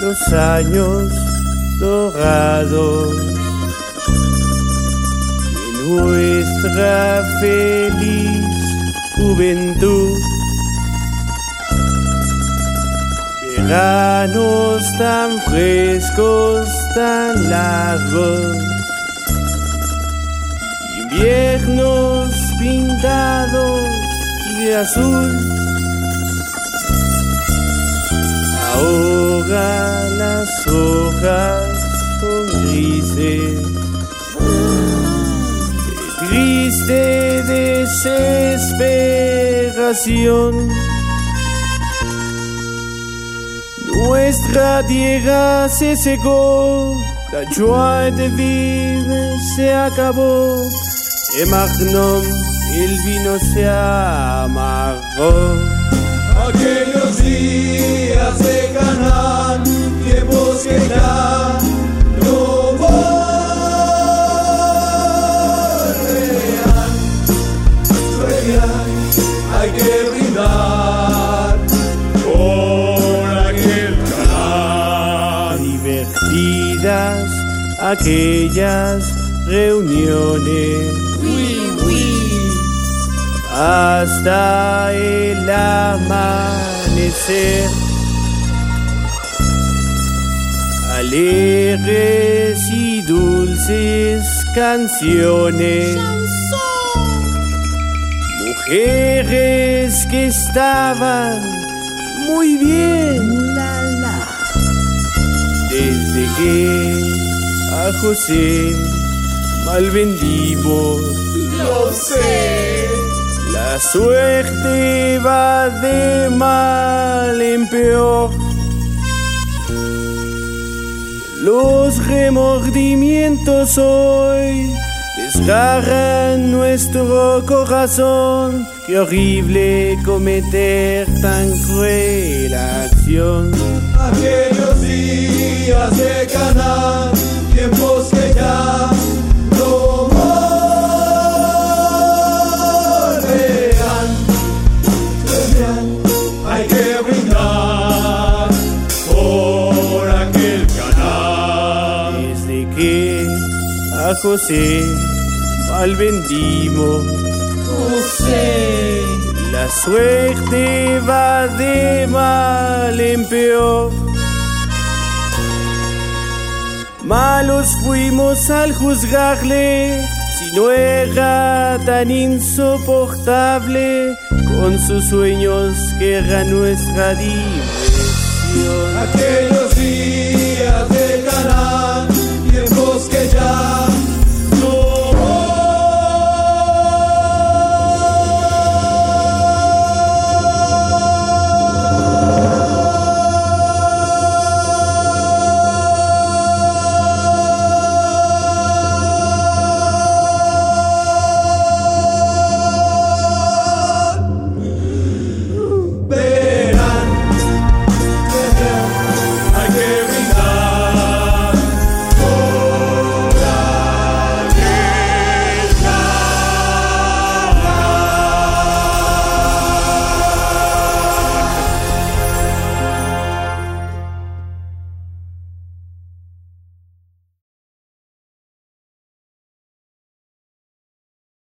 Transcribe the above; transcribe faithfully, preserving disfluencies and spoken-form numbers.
los años dorados de nuestra feliz juventud. Veranos tan frescos, tan largos, inviernos pintados de azul. Ahora las hojas son grises, de triste desesperación. Nuestra tierra se secó, la joie de vivre se acabó. Et maintenant, el vino se amargó. Aquellos días de Canaán, tiempos que ya no volverán. Hay que brindar por aquel Canaán. Divertidas aquellas reuniones, Oui, oui. hasta el amanecer. Alegres y dulces canciones, mujeres que estaban muy bien, la, la. Desde que a José mal vendimos, Lo sé. la suerte va de mal en peor. Los remordimientos hoy desgarran nuestro corazón. Qué horrible cometer tan cruel acción. Aquellos días de Canaán, tiempos que ya no volverán. Hay que brindar por aquel Canaán. Desde que a José mal vendimos, José, la suerte va de mal en peor. Malos fuimos al juzgarle, si no era tan insoportable, con sus sueños que era nuestra diversión. aquellos días